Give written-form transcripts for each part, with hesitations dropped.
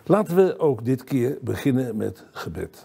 Laten we ook dit keer beginnen met gebed.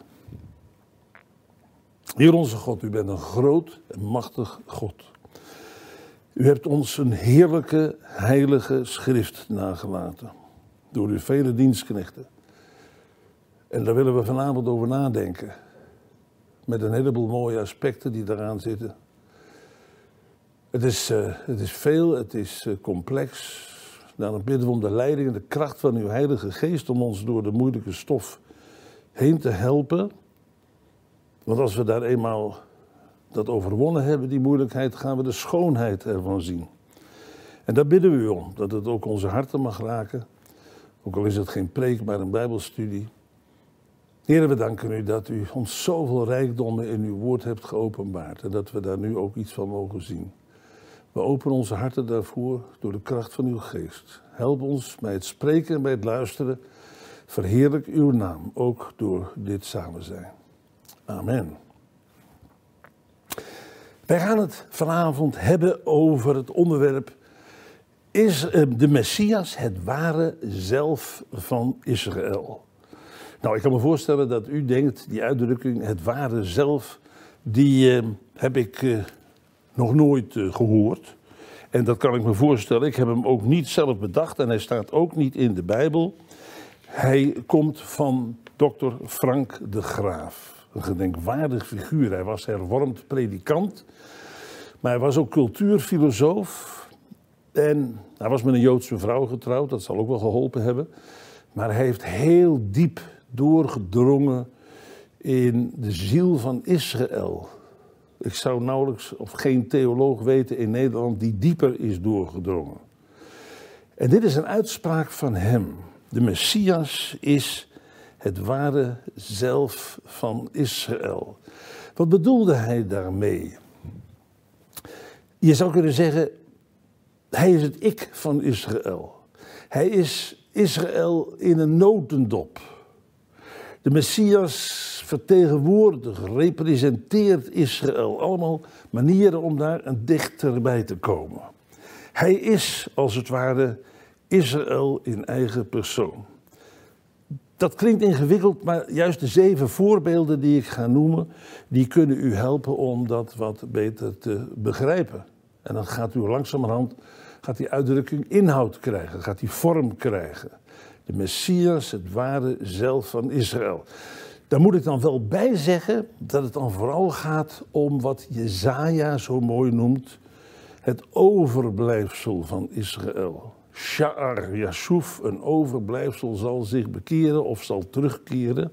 Heer onze God, u bent een groot en machtig God. U hebt ons een heerlijke, heilige schrift nagelaten. Door uw vele dienstknechten. En daar willen we vanavond over nadenken. Met een heleboel mooie aspecten die daaraan zitten. Het is veel, het is complex. Daarom bidden we om de leiding en de kracht van uw Heilige Geest om ons door de moeilijke stof heen te helpen. Want als we daar eenmaal dat overwonnen hebben, die moeilijkheid, gaan we de schoonheid ervan zien. En daar bidden we u om, dat het ook onze harten mag raken. Ook al is het geen preek, maar een bijbelstudie. Heer, we danken u dat u ons zoveel rijkdommen in uw woord hebt geopenbaard. En dat we daar nu ook iets van mogen zien. We openen onze harten daarvoor door de kracht van uw geest. Help ons bij het spreken en bij het luisteren. Verheerlijk uw naam, ook door dit samen zijn. Amen. Wij gaan het vanavond hebben over het onderwerp: is de Messias het ware zelf van Israël? Nou, ik kan me voorstellen dat u denkt, die uitdrukking, het ware zelf, die heb ik nog nooit gehoord. En dat kan ik me voorstellen. Ik heb hem ook niet zelf bedacht en hij staat ook niet in de Bijbel. Hij komt van dokter Frank de Graaf. Een gedenkwaardig figuur. Hij was hervormd predikant. Maar hij was ook cultuurfilosoof. En hij was met een Joodse vrouw getrouwd. Dat zal ook wel geholpen hebben. Maar hij heeft heel diep doorgedrongen in de ziel van Israël. Ik zou nauwelijks of geen theoloog weten in Nederland die dieper is doorgedrongen. En dit is een uitspraak van hem. De Messias is het ware zelf van Israël. Wat bedoelde hij daarmee? Je zou kunnen zeggen, hij is het ik van Israël. Hij is Israël in een notendop. De Messias vertegenwoordigt, representeert Israël. Allemaal manieren om daar een dichterbij te komen. Hij is, als het ware, Israël in eigen persoon. Dat klinkt ingewikkeld, maar juist de 7 voorbeelden die ik ga noemen, die kunnen u helpen om dat wat beter te begrijpen. En dan gaat u langzamerhand, gaat die uitdrukking inhoud krijgen, gaat die vorm krijgen. De Messias, het ware zelf van Israël. Daar moet ik dan wel bij zeggen dat het dan vooral gaat om wat Jesaja zo mooi noemt, het overblijfsel van Israël. Sha'ar Yashuf, een overblijfsel, zal zich bekeren of zal terugkeren.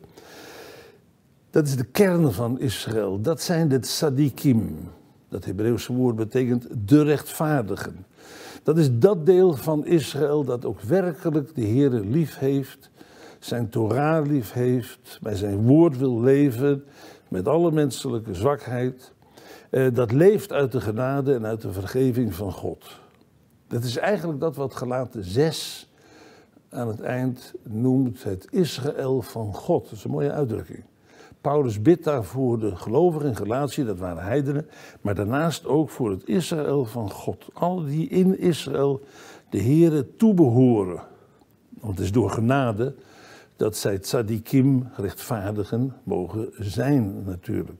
Dat is de kern van Israël. Dat zijn de tzadikim. Dat Hebreeuwse woord betekent de rechtvaardigen. Dat is dat deel van Israël dat ook werkelijk de Heere lief heeft, zijn Torah lief heeft, bij zijn woord wil leven, met alle menselijke zwakheid. Dat leeft uit de genade en uit de vergeving van God. Dat is eigenlijk dat wat Galaten 6 aan het eind noemt het Israël van God. Dat is een mooie uitdrukking. Paulus bidt daarvoor de gelovigen in Galatië, dat waren heidenen, maar daarnaast ook voor het Israël van God. Alle die in Israël de Heere toebehoren. Want het is door genade dat zij tzadikim, rechtvaardigen, mogen zijn natuurlijk.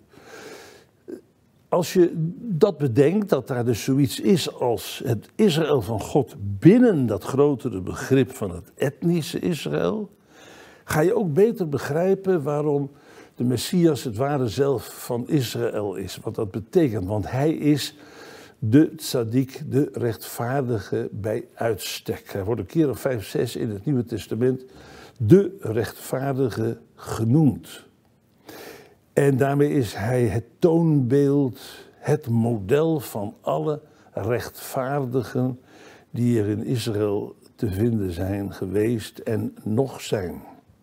Als je dat bedenkt, dat daar dus zoiets is als het Israël van God binnen dat grotere begrip van het etnische Israël, ga je ook beter begrijpen waarom de Messias het ware zelf van Israël is. Wat dat betekent, want hij is de tzaddik, de rechtvaardige bij uitstek. Hij wordt een keer of 5, 6 in het Nieuwe Testament de rechtvaardige genoemd. En daarmee is hij het toonbeeld, het model van alle rechtvaardigen die er in Israël te vinden zijn geweest en nog zijn.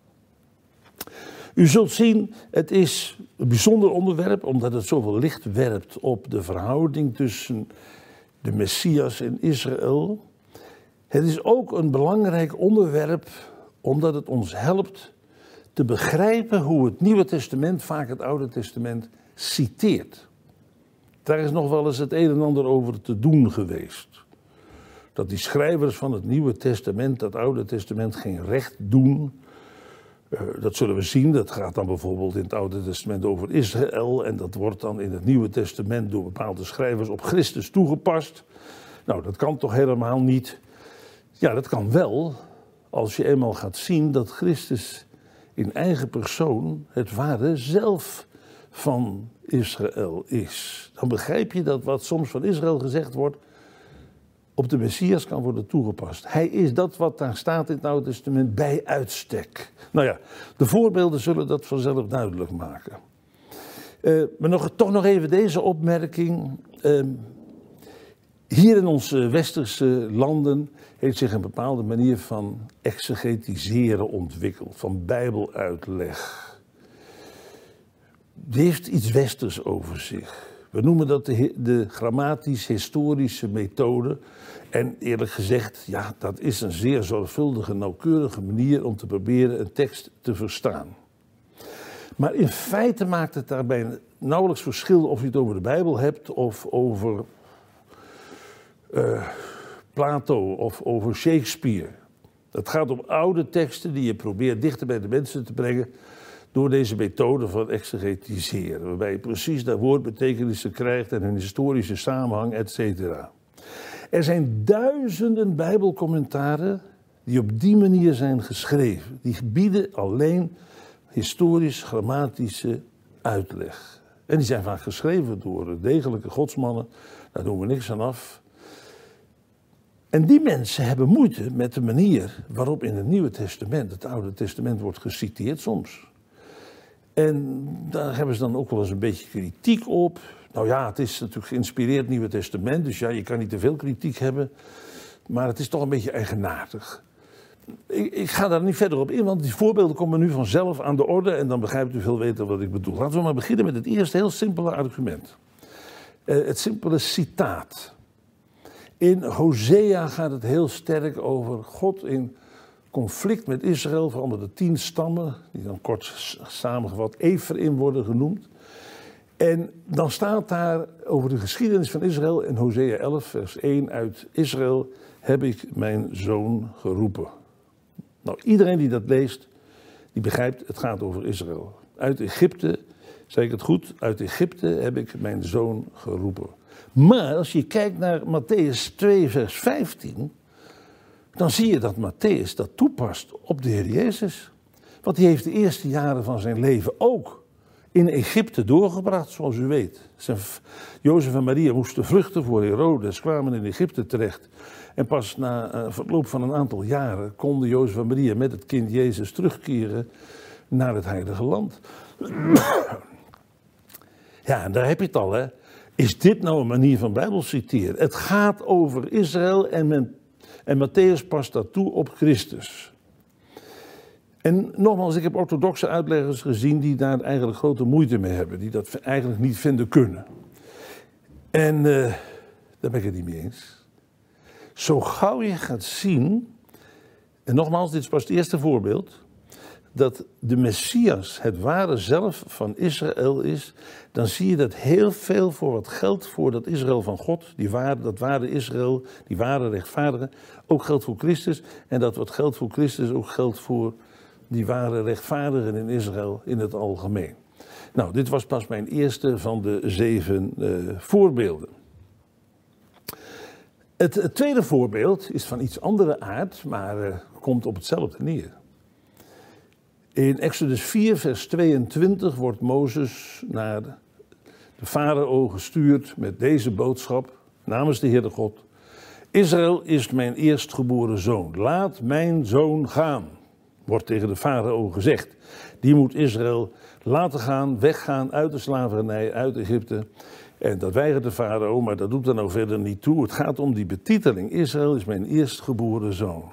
U zult zien, het is een bijzonder onderwerp, omdat het zoveel licht werpt op de verhouding tussen de Messias en Israël. Het is ook een belangrijk onderwerp, omdat het ons helpt te begrijpen hoe het Nieuwe Testament vaak het Oude Testament citeert. Daar is nog wel eens het een en ander over te doen geweest. Dat die schrijvers van het Nieuwe Testament, dat Oude Testament, geen recht doen. Dat zullen we zien. Dat gaat dan bijvoorbeeld in het Oude Testament over Israël. En dat wordt dan in het Nieuwe Testament door bepaalde schrijvers op Christus toegepast. Nou, dat kan toch helemaal niet? Ja, dat kan wel. Als je eenmaal gaat zien dat Christus in eigen persoon het ware zelf van Israël is. Dan begrijp je dat wat soms van Israël gezegd wordt, op de Messias kan worden toegepast. Hij is dat wat daar staat in het Oude Testament bij uitstek. Nou ja, de voorbeelden zullen dat vanzelf duidelijk maken. Maar toch nog even deze opmerking. Hier in onze westerse landen heeft zich een bepaalde manier van exegetiseren ontwikkeld, van bijbeluitleg. Die heeft iets westers over zich. We noemen dat de grammatisch-historische methode. En eerlijk gezegd, ja, dat is een zeer zorgvuldige, nauwkeurige manier om te proberen een tekst te verstaan. Maar in feite maakt het daarbij nauwelijks verschil of je het over de Bijbel hebt of over Plato of over Shakespeare. Het gaat om oude teksten die je probeert dichter bij de mensen te brengen door deze methode van exegetiseren, waarbij je precies dat woordbetekenissen krijgt en een historische samenhang, etc. Er zijn duizenden Bijbelcommentaren die op die manier zijn geschreven. Die bieden alleen historisch-grammatische uitleg. En die zijn vaak geschreven door degelijke godsmannen, daar doen we niks aan af. En die mensen hebben moeite met de manier waarop in het Nieuwe Testament, het Oude Testament, wordt geciteerd soms. En daar hebben ze dan ook wel eens een beetje kritiek op. Nou ja, het is natuurlijk geïnspireerd Nieuwe Testament, dus ja, je kan niet te veel kritiek hebben. Maar het is toch een beetje eigenaardig. Ik ga daar niet verder op in, want die voorbeelden komen nu vanzelf aan de orde en dan begrijpt u veel beter wat ik bedoel. Laten we maar beginnen met het eerste heel simpele argument. Het simpele citaat. In Hosea gaat het heel sterk over God in conflict met Israël, vooral met de 10 stammen, die dan kort samengevat Ephraim worden genoemd. En dan staat daar over de geschiedenis van Israël in Hosea 11, vers 1, uit Israël heb ik mijn zoon geroepen. Nou, iedereen die dat leest, die begrijpt, het gaat over Israël. Uit Egypte, zeg ik het goed, uit Egypte heb ik mijn zoon geroepen. Maar als je kijkt naar Mattheüs 2, vers 15, dan zie je dat Mattheüs dat toepast op de Heer Jezus. Want die heeft de eerste jaren van zijn leven ook in Egypte doorgebracht, zoals u weet. Jozef en Maria moesten vluchten voor Herodes, kwamen in Egypte terecht. En pas na verloop van een aantal jaren konden Jozef en Maria met het kind Jezus terugkeren naar het Heilige Land. Ja, en daar heb je het al, hè. Is dit nou een manier van Bijbel citeren? Het gaat over Israël en Mattheüs past dat toe op Christus. En nogmaals, ik heb orthodoxe uitleggers gezien die daar eigenlijk grote moeite mee hebben. Die dat eigenlijk niet vinden kunnen. En daar ben ik het niet mee eens. Zo gauw je gaat zien, en nogmaals, dit is pas het eerste voorbeeld, dat de Messias het ware zelf van Israël is, dan zie je dat heel veel voor wat geldt voor dat Israël van God, dat ware Israël, die ware rechtvaardige, ook geldt voor Christus. En dat wat geldt voor Christus ook geldt voor die ware rechtvaardigen in Israël in het algemeen. Nou, dit was pas mijn eerste van de 7 voorbeelden. Het tweede voorbeeld is van iets andere aard, maar komt op hetzelfde neer. In Exodus 4, vers 22 wordt Mozes naar de farao gestuurd met deze boodschap namens de Heere God. Israël is mijn eerstgeboren zoon. Laat mijn zoon gaan, wordt tegen de farao gezegd. Die moet Israël laten gaan, weggaan uit de slavernij, uit Egypte. En dat weigert de farao, maar dat doet er nou verder niet toe. Het gaat om die betiteling. Israël is mijn eerstgeboren zoon.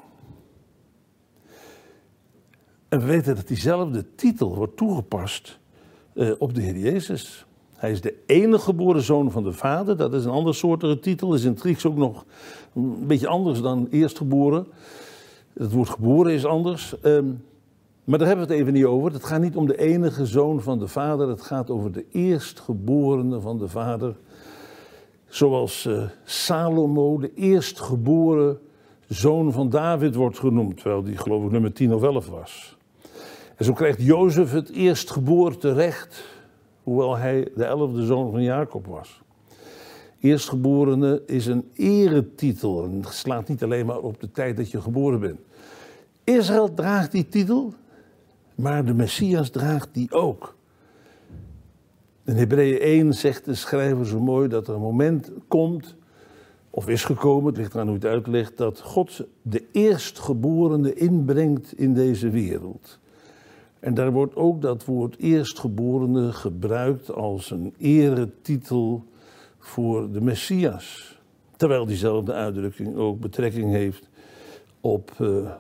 En we weten dat diezelfde titel wordt toegepast op de Heer Jezus. Hij is de enige geboren zoon van de Vader. Dat is een andersoortige titel. Dat is in het Grieks ook nog een beetje anders dan eerstgeboren. Het woord geboren is anders. Maar daar hebben we het even niet over. Het gaat niet om de enige zoon van de Vader. Het gaat over de eerstgeborene van de Vader. Zoals Salomo, de eerstgeboren zoon van David wordt genoemd. Terwijl die geloof ik nummer 10 of 11 was. En zo krijgt Jozef het eerstgeboorterecht, hoewel hij de 11e zoon van Jacob was. Eerstgeborene is een eretitel en het slaat niet alleen maar op de tijd dat je geboren bent. Israël draagt die titel, maar de Messias draagt die ook. In Hebreeën 1 zegt de schrijver zo mooi dat er een moment komt, of is gekomen, het ligt eraan hoe je het uitlegt, dat God de eerstgeborene inbrengt in deze wereld. En daar wordt ook dat woord eerstgeborene gebruikt als een eretitel voor de Messias. Terwijl diezelfde uitdrukking ook betrekking heeft op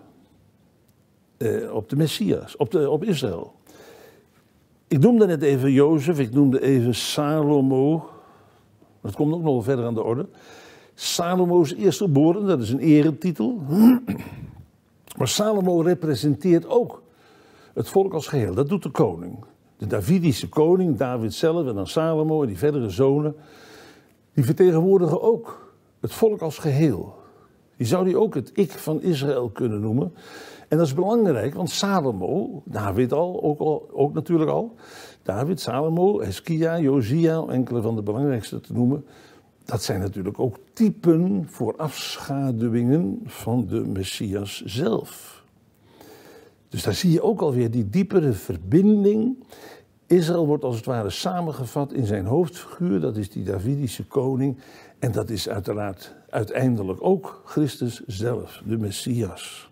de Messias, op Israël. Ik noemde net even Jozef, ik noemde even Salomo. Dat komt ook nog verder aan de orde. Salomo is eerstgeboren, dat is een eretitel. Maar Salomo representeert ook het volk als geheel. Dat doet de koning. De Davidische koning, David zelf en dan Salomo en die verdere zonen. Die vertegenwoordigen ook het volk als geheel. Je zou die ook het ik van Israël kunnen noemen. En dat is belangrijk, want Salomo, David ook natuurlijk al. David, Salomo, Heskia, Josia, enkele van de belangrijkste te noemen. Dat zijn natuurlijk ook typen voor afschaduwingen van de Messias zelf. Dus daar zie je ook alweer die diepere verbinding. Israël wordt als het ware samengevat in zijn hoofdfiguur, dat is die Davidische koning. En dat is uiteraard uiteindelijk ook Christus zelf, de Messias.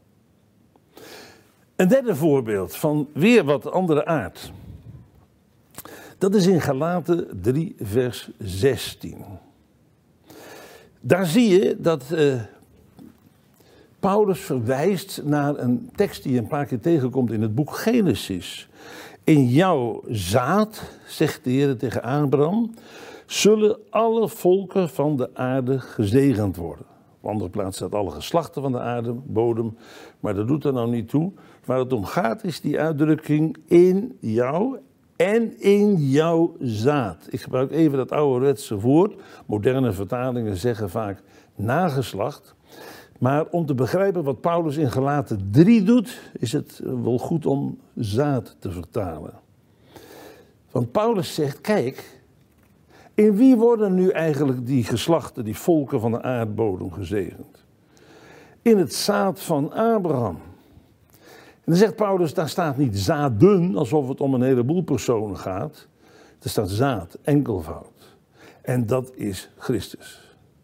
Een derde voorbeeld van weer wat andere aard. Dat is in Galaten 3 vers 16. Daar zie je dat Paulus verwijst naar een tekst die je een paar keer tegenkomt in het boek Genesis. In jouw zaad, zegt de Heer tegen Abraham, zullen alle volken van de aarde gezegend worden. Op een andere plaats staat alle geslachten van de aarde, bodem, maar dat doet er nou niet toe. Waar het om gaat is die uitdrukking in jou en in jouw zaad. Ik gebruik even dat ouderwetse woord. Moderne vertalingen zeggen vaak nageslacht. Maar om te begrijpen wat Paulus in Galaten 3 doet, is het wel goed om zaad te vertalen. Want Paulus zegt, kijk, in wie worden nu eigenlijk die geslachten, die volken van de aardbodem gezegend? In het zaad van Abraham. En dan zegt Paulus, daar staat niet zaden, alsof het om een heleboel personen gaat. Er staat zaad, enkelvoud. En dat is Christus.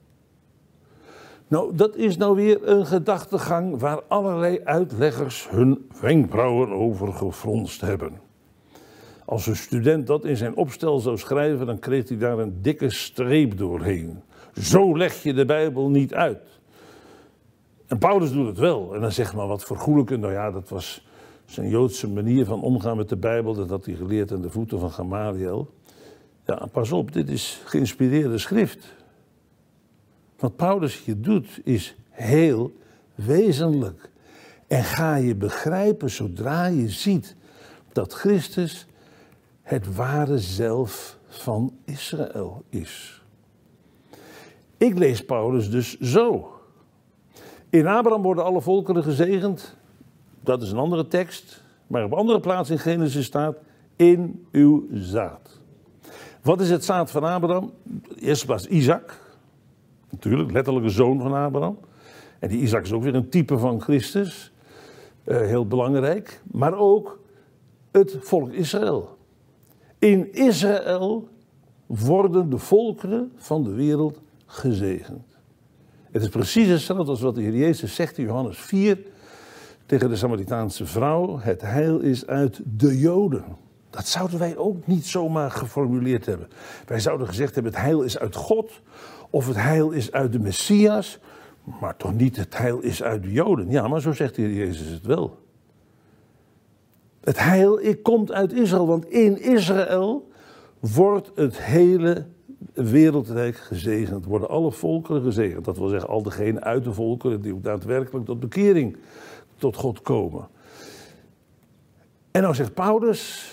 Nou, dat is nou weer een gedachtegang waar allerlei uitleggers hun wenkbrauwen over gefronst hebben. Als een student dat in zijn opstel zou schrijven, dan kreeg hij daar een dikke streep doorheen. Zo leg je de Bijbel niet uit. En Paulus doet het wel. En dan zegt maar wat vergoelijken. Nou ja, dat was zijn Joodse manier van omgaan met de Bijbel. Dat had hij geleerd aan de voeten van Gamaliel. Ja, pas op, dit is geïnspireerde schrift. Wat Paulus hier doet is heel wezenlijk. En ga je begrijpen zodra je ziet dat Christus het ware zelf van Israël is. Ik lees Paulus dus zo. In Abraham worden alle volkeren gezegend. Dat is een andere tekst. Maar op een andere plaats in Genesis staat, in uw zaad. Wat is het zaad van Abraham? In de eerste plaats Isaac. Natuurlijk, letterlijke zoon van Abraham. En die Isaac is ook weer een type van Christus. Heel belangrijk. Maar ook het volk Israël. In Israël worden de volkeren van de wereld gezegend. Het is precies hetzelfde als wat de Heer Jezus zegt in Johannes 4 tegen de Samaritaanse vrouw. Het heil is uit de Joden. Dat zouden wij ook niet zomaar geformuleerd hebben. Wij zouden gezegd hebben, het heil is uit God. Of het heil is uit de Messias. Maar toch niet het heil is uit de Joden. Ja, maar zo zegt de Heer Jezus het wel. Het heil komt uit Israël. Want in Israël wordt het hele wereldrijk gezegend. Worden alle volkeren gezegend. Dat wil zeggen al degenen uit de volkeren die ook daadwerkelijk tot bekering tot God komen. En nou zegt Paulus,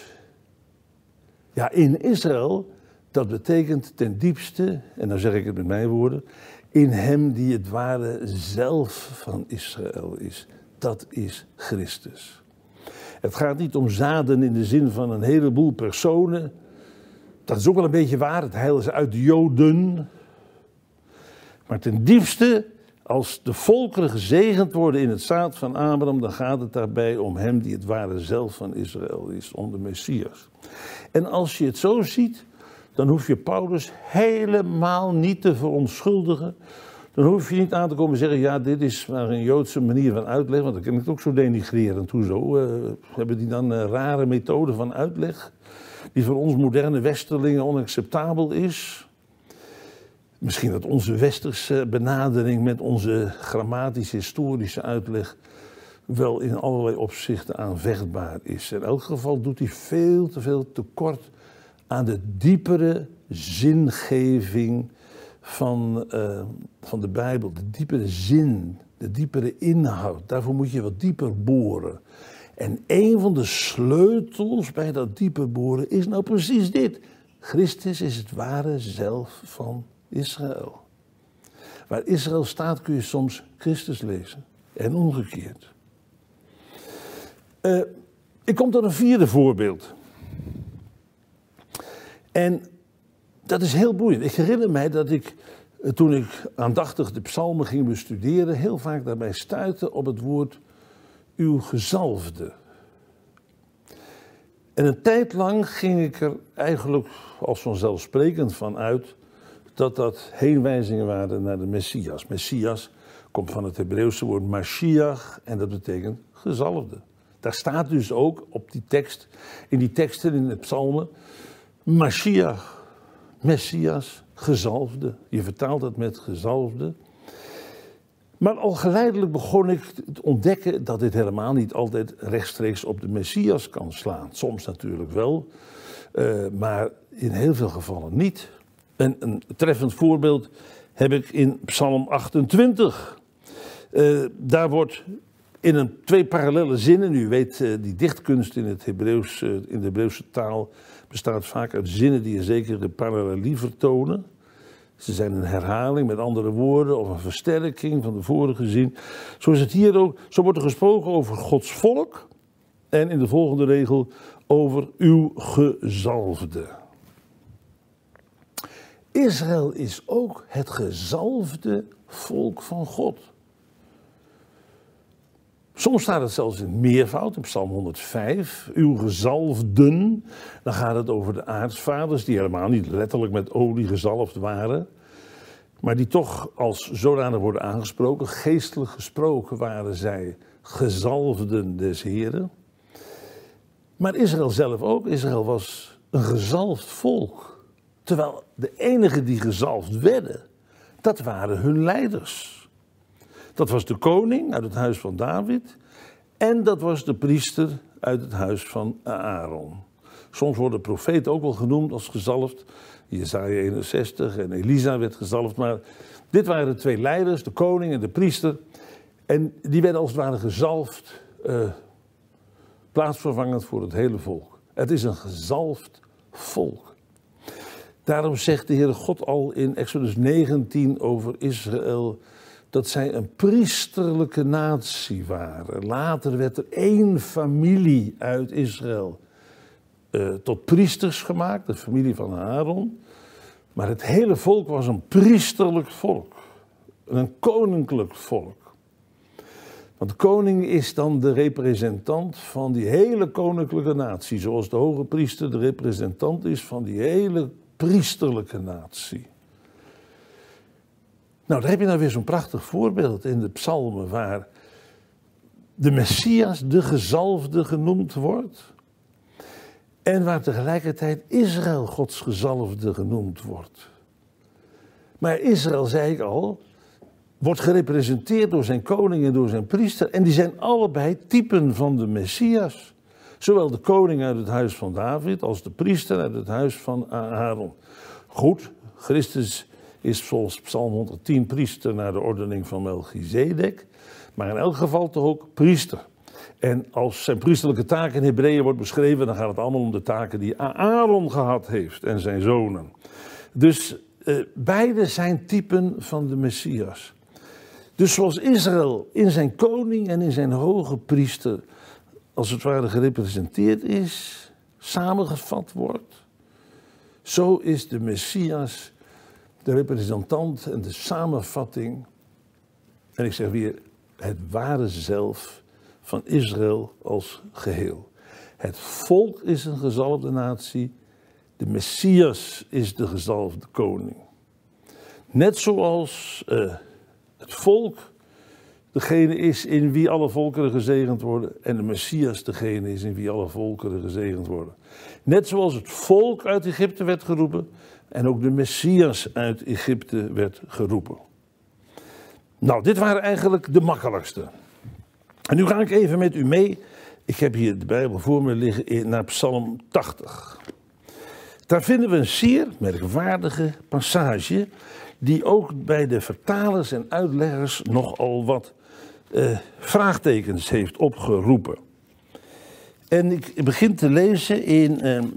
ja, in Israël, dat betekent ten diepste, en dan zeg ik het met mijn woorden, in hem die het ware zelf van Israël is. Dat is Christus. Het gaat niet om zaden in de zin van een heleboel personen. Dat is ook wel een beetje waar, het heil is uit de Joden. Maar ten diepste, als de volkeren gezegend worden in het zaad van Abraham, dan gaat het daarbij om hem die het ware zelf van Israël is, om de Messias. En als je het zo ziet, dan hoef je Paulus helemaal niet te verontschuldigen. Dan hoef je niet aan te komen en zeggen, ja, dit is maar een Joodse manier van uitleg, want dan kan ik het ook zo denigrerend. Hoezo? Hebben die dan een rare methode van uitleg, die voor ons moderne westerlingen onacceptabel is? Misschien dat onze westerse benadering met onze grammatisch-historische uitleg wel in allerlei opzichten aanvechtbaar is. In elk geval doet hij veel te veel tekort aan de diepere zingeving van de Bijbel. De diepere zin, de diepere inhoud. Daarvoor moet je wat dieper boren. En een van de sleutels bij dat dieper boren is nou precies dit. Christus is het ware zelf van Israël. Waar Israël staat kun je soms Christus lezen. En omgekeerd. Ik kom tot een vierde voorbeeld. En dat is heel boeiend. Ik herinner mij dat ik, toen ik aandachtig de psalmen ging bestuderen, heel vaak daarbij stuitte op het woord uw gezalfde. En een tijd lang ging ik er eigenlijk als vanzelfsprekend van uit dat heenwijzingen waren naar de Messias. Messias komt van het Hebreeuwse woord Mashiach en dat betekent gezalfde. Daar staat dus ook op die tekst, in die teksten in de psalmen, Mashiach, Messias, gezalfde. Je vertaalt het met gezalfde. Maar al geleidelijk begon ik te ontdekken dat dit helemaal niet altijd rechtstreeks op de Messias kan slaan. Soms natuurlijk wel, maar in heel veel gevallen niet. En een treffend voorbeeld heb ik in Psalm 28. Daar wordt in twee parallelle zinnen, u weet die dichtkunst in de Hebreeuwse taal bestaat vaak uit zinnen die een zekere parallelie vertonen. Ze zijn een herhaling met andere woorden of een versterking van de vorige zin. Zo is het hier ook. Zo wordt er gesproken over Gods volk en in de volgende regel over uw gezalfde. Israël is ook het gezalfde volk van God. Soms staat het zelfs in meervoud, in Psalm 105, uw gezalfden. Dan gaat het over de aartsvaders, die helemaal niet letterlijk met olie gezalfd waren. Maar die toch als zodanig worden aangesproken. Geestelijk gesproken waren zij gezalfden des Heren. Maar Israël zelf ook. Israël was een gezalfd volk. Terwijl de enigen die gezalfd werden, dat waren hun leiders. Dat was de koning uit het huis van David en dat was de priester uit het huis van Aaron. Soms worden profeten ook wel genoemd als gezalfd. Jesaja 61 en Elisa werd gezalfd, maar dit waren de twee leiders, de koning en de priester. En die werden als het ware gezalfd, plaatsvervangend voor het hele volk. Het is een gezalfd volk. Daarom zegt de Heere God al in Exodus 19 over Israël dat zij een priesterlijke natie waren. Later werd er één familie uit Israël tot priesters gemaakt, de familie van Aaron. Maar het hele volk was een priesterlijk volk, een koninklijk volk. Want de koning is dan de representant van die hele koninklijke natie, zoals de hoge priester de representant is van die hele priesterlijke natie. Nou, daar heb je nou weer zo'n prachtig voorbeeld in de psalmen waar de Messias, de gezalfde, genoemd wordt. En waar tegelijkertijd Israël Gods gezalfde genoemd wordt. Maar Israël, zei ik al, wordt gerepresenteerd door zijn koning en door zijn priester. En die zijn allebei typen van de Messias. Zowel de koning uit het huis van David als de priester uit het huis van Aaron. Goed, Christus is volgens Psalm 110 priester naar de ordening van Melchizedek. Maar in elk geval toch ook priester. En als zijn priesterlijke taak in Hebreeën wordt beschreven, dan gaat het allemaal om de taken die Aaron gehad heeft en zijn zonen. Dus beide zijn typen van de Messias. Dus zoals Israël in zijn koning en in zijn hoge priester als het ware gerepresenteerd is, samengevat wordt, zo is de Messias de representant en de samenvatting, en ik zeg weer, het ware zelf van Israël als geheel. Het volk is een gezalfde natie, de Messias is de gezalfde koning. Net zoals het volk degene is in wie alle volkeren gezegend worden en de Messias degene is in wie alle volkeren gezegend worden. Net zoals het volk uit Egypte werd geroepen en ook de Messias uit Egypte werd geroepen. Nou, dit waren eigenlijk de makkelijkste. En nu ga ik even met u mee. Ik heb hier de Bijbel voor me liggen naar Psalm 80. Daar vinden we een zeer merkwaardige passage die ook bij de vertalers en uitleggers nogal wat vraagtekens heeft opgeroepen. En ik begin te lezen in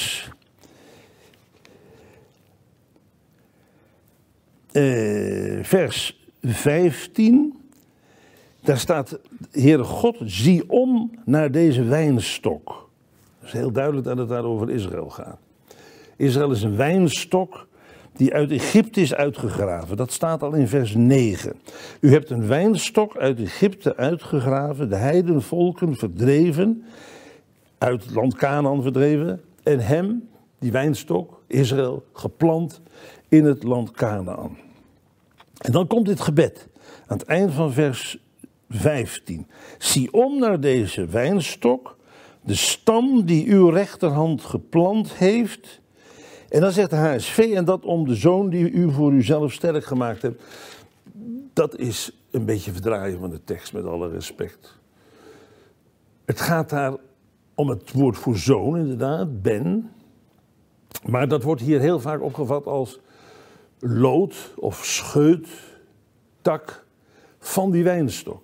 vers 15. Daar staat, Heere God, zie om naar deze wijnstok. Dat is heel duidelijk dat het daar over Israël gaat. Israël is een wijnstok die uit Egypte is uitgegraven. Dat staat al in vers 9. U hebt een wijnstok uit Egypte uitgegraven, de heidenvolken verdreven, uit het land Kanaan verdreven, en hem, die wijnstok, Israël, geplant in het land Kanaan. En dan komt dit gebed, aan het eind van vers 15. Zie om naar deze wijnstok, de stam die uw rechterhand geplant heeft. En dan zegt de HSV, en dat om de zoon die u voor uzelf sterk gemaakt hebt. Dat is een beetje verdraaien van de tekst, met alle respect. Het gaat daar om het woord voor zoon, inderdaad, ben. Maar dat wordt hier heel vaak opgevat als lood of scheut, tak van die wijnstok.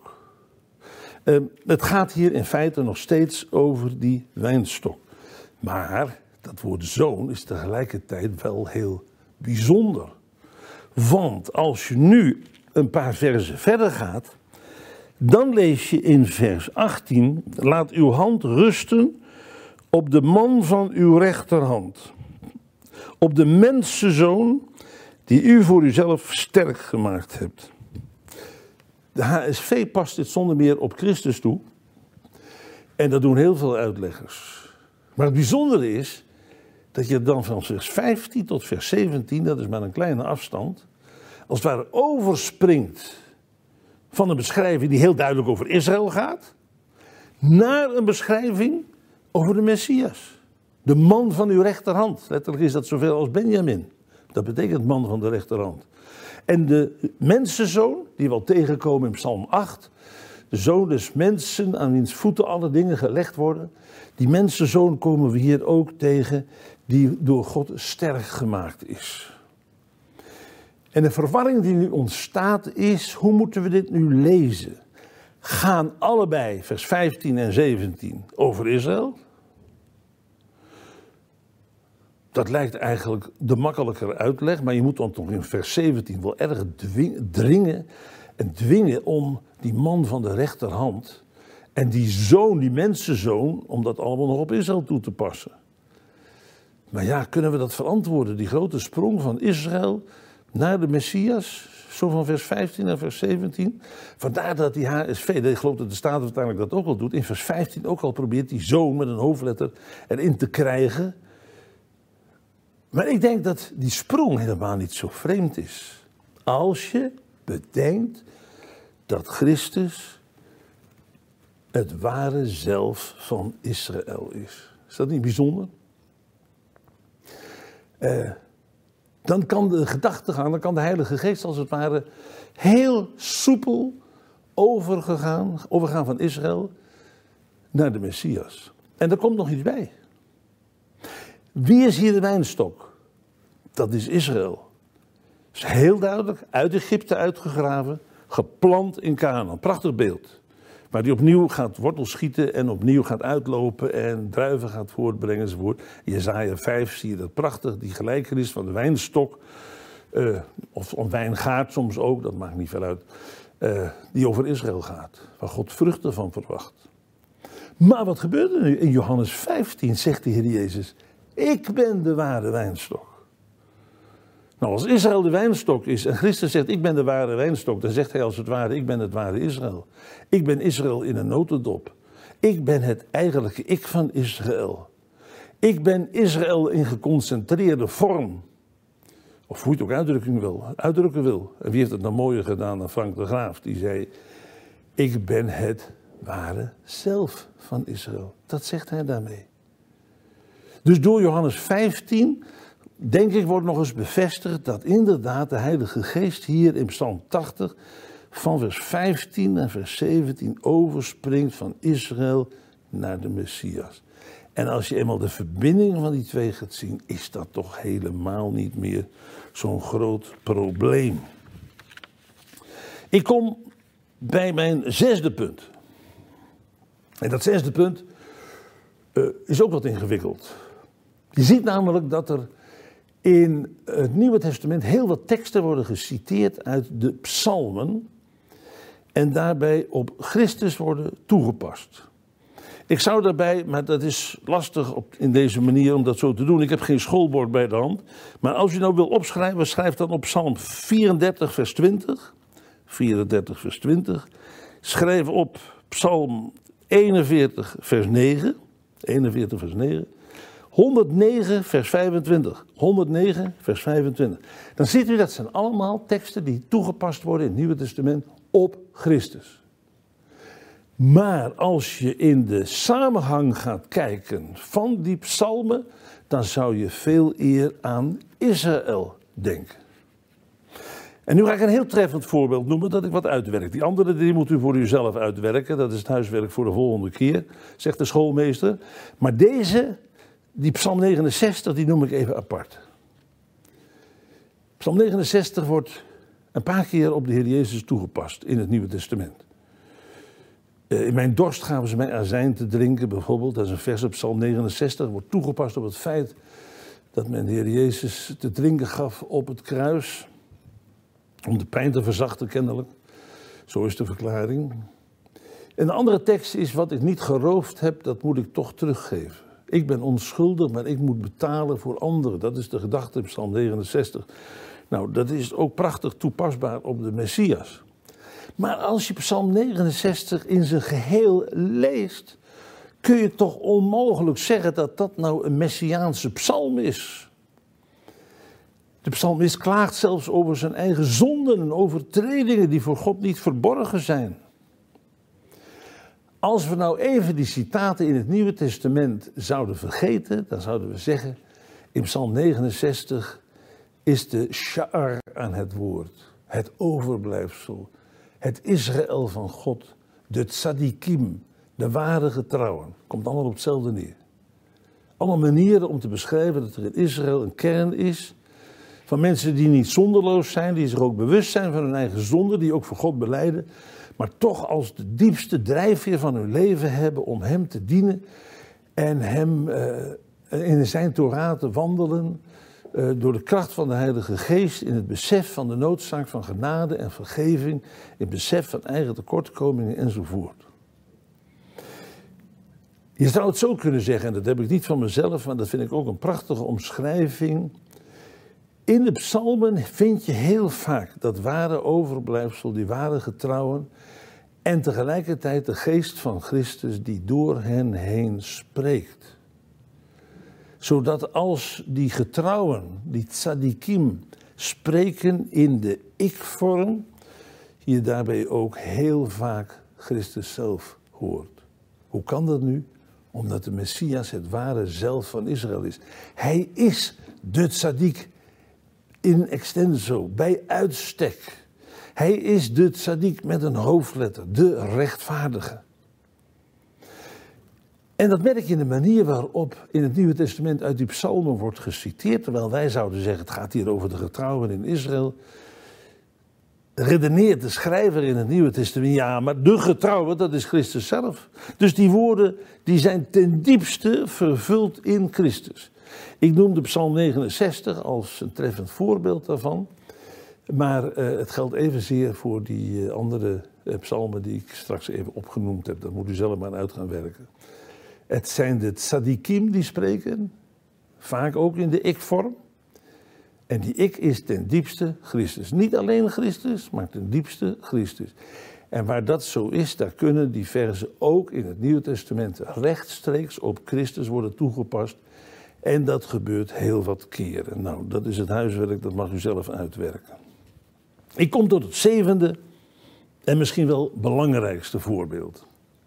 Het gaat hier in feite nog steeds over die wijnstok. Maar dat woord zoon is tegelijkertijd wel heel bijzonder. Want als je nu een paar versen verder gaat, dan lees je in vers 18, laat uw hand rusten op de man van uw rechterhand. Op de mensenzoon die u voor uzelf sterk gemaakt hebt. De HSV past dit zonder meer op Christus toe. En dat doen heel veel uitleggers. Maar het bijzondere is dat je dan van vers 15 tot vers 17, dat is maar een kleine afstand, als het ware overspringt van een beschrijving die heel duidelijk over Israël gaat, naar een beschrijving over de Messias. De man van uw rechterhand. Letterlijk is dat zoveel als Benjamin. Dat betekent man van de rechterhand. En de mensenzoon, die we al tegenkomen in Psalm 8, de zoon des mensen aan wiens voeten alle dingen gelegd worden, die mensenzoon komen we hier ook tegen, die door God sterk gemaakt is. En de verwarring die nu ontstaat is, hoe moeten we dit nu lezen? Gaan allebei, vers 15 en 17, over Israël? Dat lijkt eigenlijk de makkelijkere uitleg, maar je moet dan toch in vers 17 wel erg dwingen om die man van de rechterhand en die zoon, die mensenzoon, om dat allemaal nog op Israël toe te passen. Maar ja, kunnen we dat verantwoorden? Die grote sprong van Israël naar de Messias, zo van vers 15 naar vers 17. Vandaar dat die HSV, ik geloof dat de Statenvertaling dat ook al doet, in vers 15 ook al probeert die zoon met een hoofdletter erin te krijgen. Maar ik denk dat die sprong helemaal niet zo vreemd is. Als je bedenkt dat Christus het ware zelf van Israël is. Is dat niet bijzonder? Dan kan de gedachte gaan, dan kan de Heilige Geest als het ware heel soepel overgaan van Israël naar de Messias. En er komt nog iets bij. Wie is hier de wijnstok? Dat is Israël. Dat is heel duidelijk, uit Egypte uitgegraven, geplant in Kanaan. Prachtig beeld. Maar die opnieuw gaat wortels schieten en opnieuw gaat uitlopen en druiven gaat voortbrengen enzovoort. In Jesaja 5 zie je dat prachtig, die gelijkenis van de wijnstok, of een wijngaard soms ook, dat maakt niet veel uit, die over Israël gaat. Waar God vruchten van verwacht. Maar wat gebeurt er nu? In Johannes 15 zegt de Heer Jezus, ik ben de ware wijnstok. Nou, als Israël de wijnstok is en Christus zegt, ik ben de ware wijnstok, dan zegt hij als het ware, ik ben het ware Israël. Ik ben Israël in een notendop. Ik ben het eigenlijke ik van Israël. Ik ben Israël in geconcentreerde vorm. Of hoe je het ook uitdrukken wil. En wie heeft het nou mooier gedaan dan Frank de Graaf? Die zei, ik ben het ware zelf van Israël. Dat zegt hij daarmee. Dus door Johannes 15, denk ik, wordt nog eens bevestigd dat inderdaad de Heilige Geest hier in Psalm 80 van vers 15 en vers 17 overspringt van Israël naar de Messias. En als je eenmaal de verbinding van die twee gaat zien, is dat toch helemaal niet meer zo'n groot probleem. Ik kom bij mijn zesde punt. En dat zesde punt is ook wat ingewikkeld. Je ziet namelijk dat er in het Nieuwe Testament heel wat teksten worden geciteerd uit de psalmen en daarbij op Christus worden toegepast. Ik zou daarbij, maar dat is lastig in deze manier om dat zo te doen. Ik heb geen schoolbord bij de hand. Maar als je nou wil opschrijven, schrijf dan op Psalm 34 vers 20. 34 vers 20. Schrijf op Psalm 41 vers 9. 41 vers 9. 109 vers 25. 109 vers 25. Dan ziet u dat zijn allemaal teksten die toegepast worden in het Nieuwe Testament op Christus. Maar als je in de samenhang gaat kijken van die psalmen, dan zou je veel eer aan Israël denken. En nu ga ik een heel treffend voorbeeld noemen dat ik wat uitwerk. Die andere die moet u voor uzelf uitwerken, dat is het huiswerk voor de volgende keer, zegt de schoolmeester. Maar deze, die psalm 69, die noem ik even apart. Psalm 69 wordt een paar keer op de Heer Jezus toegepast in het Nieuwe Testament. In mijn dorst gaven ze mij azijn te drinken, bijvoorbeeld. Dat is een vers op Psalm 69. Wordt toegepast op het feit dat men de Heer Jezus te drinken gaf op het kruis. Om de pijn te verzachten, kennelijk. Zo is de verklaring. En de andere tekst is, wat ik niet geroofd heb, dat moet ik toch teruggeven. Ik ben onschuldig, maar ik moet betalen voor anderen. Dat is de gedachte in Psalm 69. Nou, dat is ook prachtig toepasbaar op de Messias. Maar als je Psalm 69 in zijn geheel leest, kun je toch onmogelijk zeggen dat dat nou een Messiaanse psalm is. De psalmist klaagt zelfs over zijn eigen zonden en overtredingen die voor God niet verborgen zijn. Als we nou even die citaten in het Nieuwe Testament zouden vergeten, dan zouden we zeggen, in Psalm 69 is de sha'ar aan het woord, het overblijfsel. Het Israël van God, de tzadikim, de ware getrouwen. Komt allemaal op hetzelfde neer. Allemaal manieren om te beschrijven dat er in Israël een kern is van mensen die niet zonderloos zijn, die zich ook bewust zijn van hun eigen zonde, die ook voor God belijden, maar toch als de diepste drijfveer van hun leven hebben om Hem te dienen en Hem in zijn Torah te wandelen, door de kracht van de Heilige Geest, in het besef van de noodzaak van genade en vergeving, in het besef van eigen tekortkomingen enzovoort. Je zou het zo kunnen zeggen, en dat heb ik niet van mezelf, maar dat vind ik ook een prachtige omschrijving. In de psalmen vind je heel vaak dat ware overblijfsel, die ware getrouwen, en tegelijkertijd de geest van Christus die door hen heen spreekt. Zodat als die getrouwen, die tzadikim, spreken in de ik-vorm, je daarbij ook heel vaak Christus zelf hoort. Hoe kan dat nu? Omdat de Messias het ware zelf van Israël is. Hij is de tzadik in extenso, bij uitstek. Hij is de tzadik met een hoofdletter, de rechtvaardige. En dat merk je in de manier waarop in het Nieuwe Testament uit die psalmen wordt geciteerd. Terwijl wij zouden zeggen, het gaat hier over de getrouwen in Israël. Redeneert de schrijver in het Nieuwe Testament, ja, maar de getrouwen, dat is Christus zelf. Dus die woorden, die zijn ten diepste vervuld in Christus. Ik noemde Psalm 69 als een treffend voorbeeld daarvan. Maar het geldt evenzeer voor die andere psalmen die ik straks even opgenoemd heb. Dat moet u zelf maar uit gaan werken. Het zijn de tzadikim die spreken, vaak ook in de ik-vorm. En die ik is ten diepste Christus. Niet alleen Christus, maar ten diepste Christus. En waar dat zo is, daar kunnen die verzen ook in het Nieuwe Testament rechtstreeks op Christus worden toegepast. En dat gebeurt heel wat keren. Nou, dat is het huiswerk, dat mag u zelf uitwerken. Ik kom tot het 7e en misschien wel belangrijkste voorbeeld.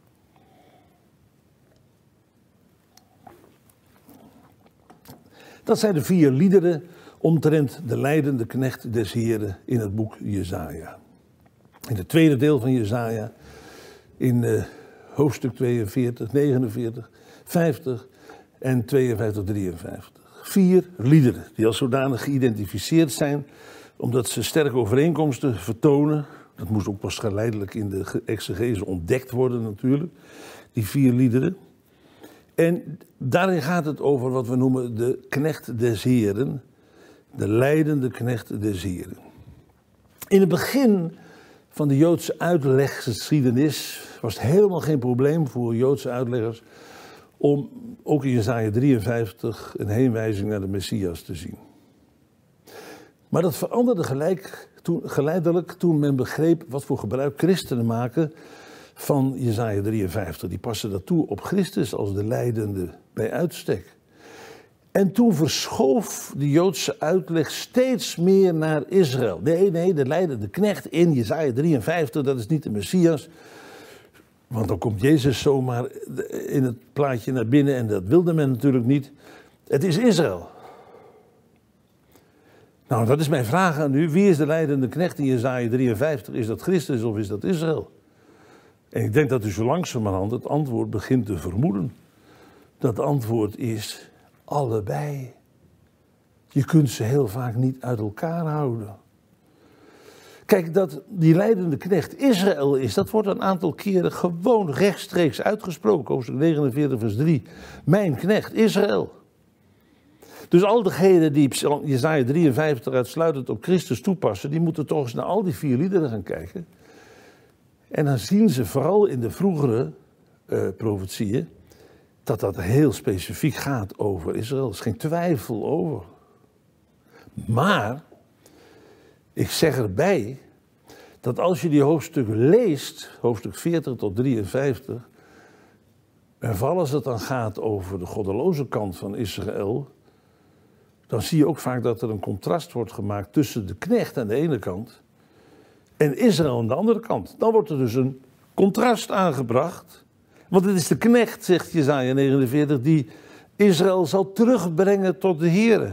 Dat zijn de 4 liederen omtrent de lijdende knecht des Heren in het boek Jesaja. In het tweede deel van Jesaja, in hoofdstuk 42, 49, 50 en 52, 53. 4 liederen die als zodanig geïdentificeerd zijn, omdat ze sterke overeenkomsten vertonen. Dat moest ook pas geleidelijk in de exegese ontdekt worden natuurlijk, die 4 liederen. En daarin gaat het over wat we noemen de knecht des Heren, de lijdende knecht des Heren. In het begin van de Joodse uitleggeschiedenis was het helemaal geen probleem voor Joodse uitleggers om ook in Jesaja 53 een heenwijzing naar de Messias te zien. Maar dat veranderde geleidelijk toen men begreep wat voor gebruik christenen maken van Jesaja 53. Die passen dat toe op Christus als de lijdende bij uitstek. En toen verschoof de Joodse uitleg steeds meer naar Israël. Nee, de lijdende knecht in Jesaja 53, dat is niet de Messias. Want dan komt Jezus zomaar in het plaatje naar binnen en dat wilde men natuurlijk niet. Het is Israël. Nou, dat is mijn vraag aan u. Wie is de lijdende knecht in Jesaja 53? Is dat Christus of is dat Israël? En ik denk dat u zo langzamerhand het antwoord begint te vermoeden. Dat antwoord is allebei. Je kunt ze heel vaak niet uit elkaar houden. Kijk, dat die lijdende knecht Israël is, dat wordt een aantal keren gewoon rechtstreeks uitgesproken. Hoofdstuk 49 vers 3. Mijn knecht Israël. Dus al degenen die Jesaja 53 uitsluitend op Christus toepassen, die moeten toch eens naar al die 4 liederen gaan kijken. En dan zien ze vooral in de vroegere profetieën dat dat heel specifiek gaat over Israël. Er is geen twijfel over. Maar ik zeg erbij dat als je die hoofdstukken leest, hoofdstuk 40 tot 53, en vooral als het dan gaat over de goddeloze kant van Israël, dan zie je ook vaak dat er een contrast wordt gemaakt tussen de knecht aan de ene kant en Israël aan de andere kant. Dan wordt er dus een contrast aangebracht. Want het is de knecht, zegt Jesaja 49, die Israël zal terugbrengen tot de Here.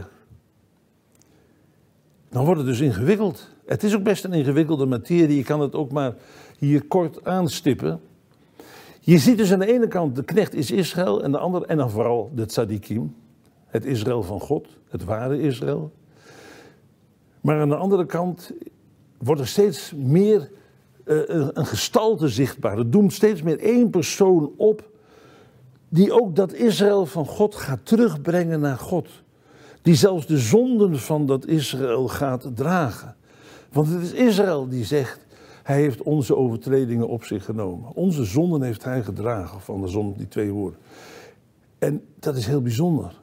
Dan wordt het dus ingewikkeld. Het is ook best een ingewikkelde materie. Je kan het ook maar hier kort aanstippen. Je ziet dus aan de ene kant, de knecht is Israël en de andere, en dan vooral de tzadikim. Het Israël van God, het ware Israël. Maar aan de andere kant wordt er steeds meer een gestalte zichtbaar. Het doemt steeds meer één persoon op die ook dat Israël van God gaat terugbrengen naar God. Die zelfs de zonden van dat Israël gaat dragen. Want het is Israël die zegt, hij heeft onze overtredingen op zich genomen. Onze zonden heeft hij gedragen, van de zon, die 2 woorden. En dat is heel bijzonder.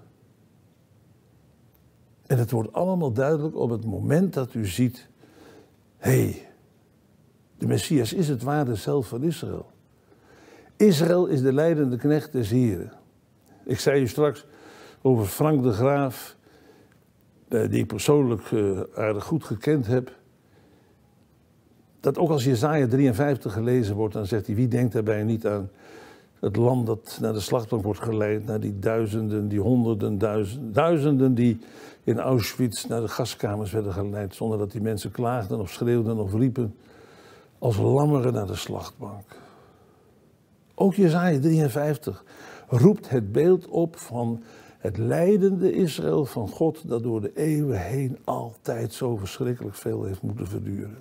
En het wordt allemaal duidelijk op het moment dat u ziet, hé, de Messias is het ware zelf van Israël. Israël is de lijdende knecht des Heren. Ik zei u straks over Frank de Graaf, die ik persoonlijk aardig goed gekend heb. Dat ook als Jesaja 53 gelezen wordt, dan zegt hij, wie denkt daarbij niet aan het lam dat naar de slachtbank wordt geleid, naar die duizenden, die honderden, duizenden die in Auschwitz naar de gaskamers werden geleid, zonder dat die mensen klaagden of schreeuwden of riepen, als lammeren naar de slachtbank. Ook Jesaja 53 roept het beeld op van het lijdende Israël van God, dat door de eeuwen heen altijd zo verschrikkelijk veel heeft moeten verduren.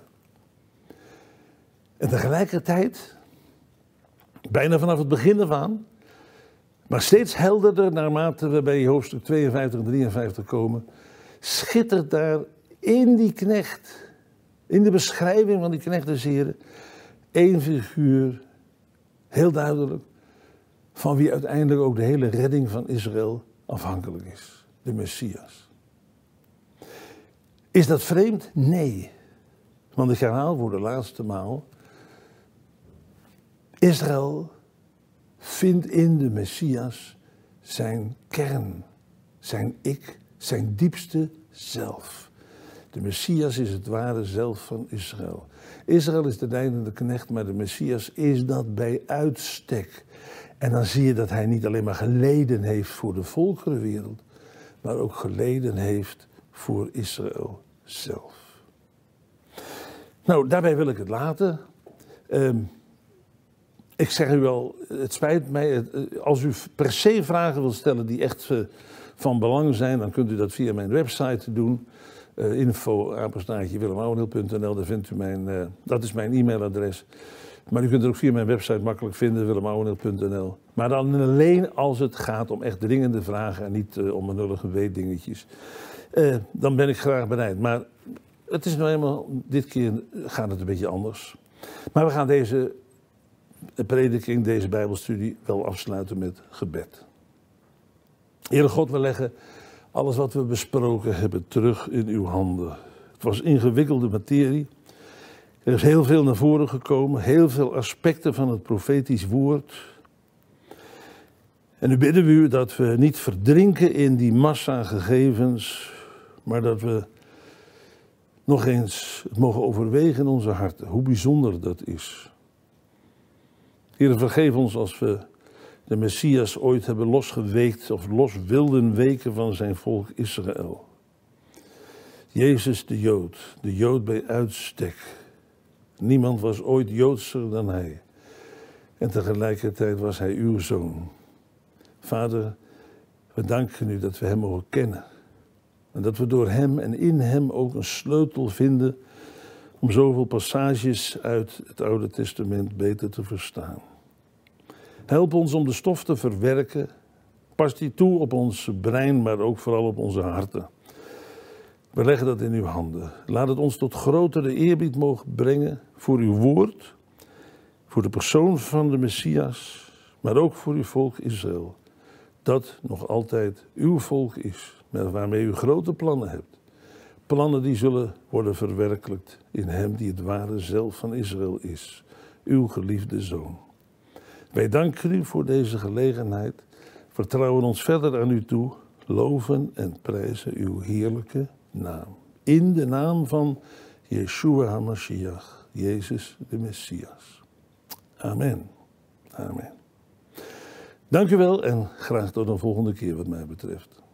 En tegelijkertijd, bijna vanaf het begin af aan, maar steeds helderder naarmate we bij hoofdstuk 52 en 53 komen, schittert daar in die knecht, in de beschrijving van die knecht des Heren, één figuur, heel duidelijk, van wie uiteindelijk ook de hele redding van Israël afhankelijk is. De Messias. Is dat vreemd? Nee. Want ik herhaal voor de laatste maal. Israël vindt in de Messias zijn kern, zijn ik, zijn diepste zelf. De Messias is het ware zelf van Israël. Israël is de leidende knecht, maar de Messias is dat bij uitstek. En dan zie je dat hij niet alleen maar geleden heeft voor de volkerenwereld, maar ook geleden heeft voor Israël zelf. Nou, daarbij wil ik het laten. Ik zeg u al, het spijt mij, als u per se vragen wilt stellen die echt van belang zijn, dan kunt u dat via mijn website doen. info@willemouweneel.nl, daar vindt u dat is mijn e-mailadres. Maar u kunt het ook via mijn website makkelijk vinden, willemouweneel.nl. Maar dan alleen als het gaat om echt dringende vragen en niet om nullige weetdingetjes. Dan ben ik graag bereid. Maar het is nou eenmaal, dit keer gaat het een beetje anders. Maar we gaan deze prediking, deze Bijbelstudie wel afsluiten met gebed. Heere God, we leggen alles wat we besproken hebben terug in uw handen. Het was ingewikkelde materie. Er is heel veel naar voren gekomen, heel veel aspecten van het profetisch woord. En nu bidden we u dat we niet verdrinken in die massa gegevens, maar dat we nog eens het mogen overwegen in onze harten, hoe bijzonder dat is. Heere, vergeef ons als we de Messias ooit hebben losgeweekt of los wilden weken van zijn volk Israël. Jezus de Jood bij uitstek. Niemand was ooit Joodser dan hij. En tegelijkertijd was hij uw zoon. Vader, we danken u dat we hem mogen kennen. En dat we door hem en in hem ook een sleutel vinden om zoveel passages uit het Oude Testament beter te verstaan. Help ons om de stof te verwerken. Pas die toe op ons brein, maar ook vooral op onze harten. We leggen dat in uw handen. Laat het ons tot grotere eerbied mogen brengen voor uw woord, voor de persoon van de Messias, maar ook voor uw volk Israël. Dat nog altijd uw volk is, maar waarmee u grote plannen hebt. Plannen die zullen worden verwerkelijkt in hem die het ware zelf van Israël is, uw geliefde zoon. Wij danken u voor deze gelegenheid, vertrouwen ons verder aan u toe, loven en prijzen uw heerlijke naam. In de naam van Yeshua HaMashiach, Jezus de Messias. Amen. Amen. Dank u wel en graag tot een volgende keer wat mij betreft.